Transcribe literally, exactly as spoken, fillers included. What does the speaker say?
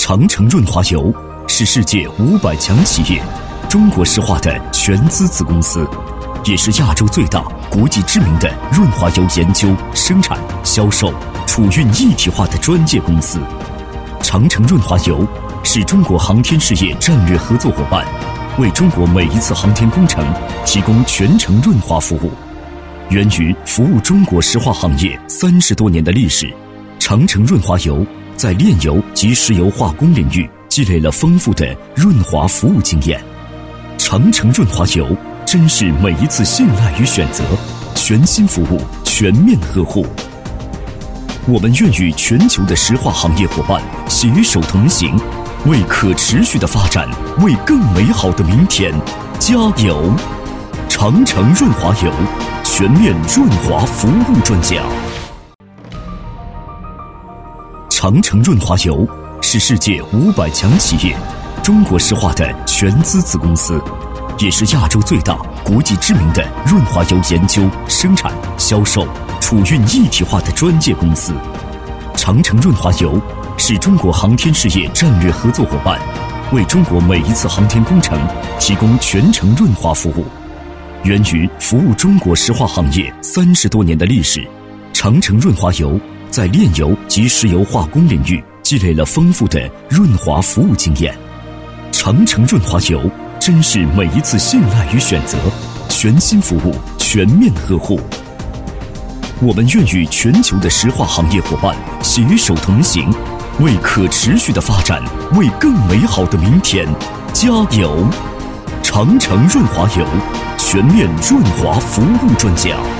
长城润滑油是世界五百强企业中国石化的全资子公司，也是亚洲最大、国际知名的润滑油研究、生产、销售、储运一体化的专业公司。长城润滑油是中国航天事业战略合作伙伴，为中国每一次航天工程提供全程润滑服务。源于服务中国石化行业三十多年的历史，长城润滑油在炼油及石油化工领域积累了丰富的润滑服务经验。长城润滑油珍视每一次信赖与选择，全新服务，全面呵护。我们愿与全球的石化行业伙伴携手同行，为可持续的发展，为更美好的明天加油！长城润滑油，全面润滑服务专家。长城润滑油是世界五百强企业中国石化的全资子公司，也是亚洲最大、国际知名的润滑油研究、生产、销售、储运一体化的专业公司。长城润滑油是中国航天事业战略合作伙伴，为中国每一次航天工程提供全程润滑服务。源于服务中国石化行业三十多年的历史，长城润滑油在炼油及石油化工领域积累了丰富的润滑服务经验。长城润滑油珍视每一次信赖与选择，全新服务，全面呵护。我们愿与全球的石化行业伙伴携手同行，为可持续的发展，为更美好的明天加油！长城润滑油，全面润滑服务专家。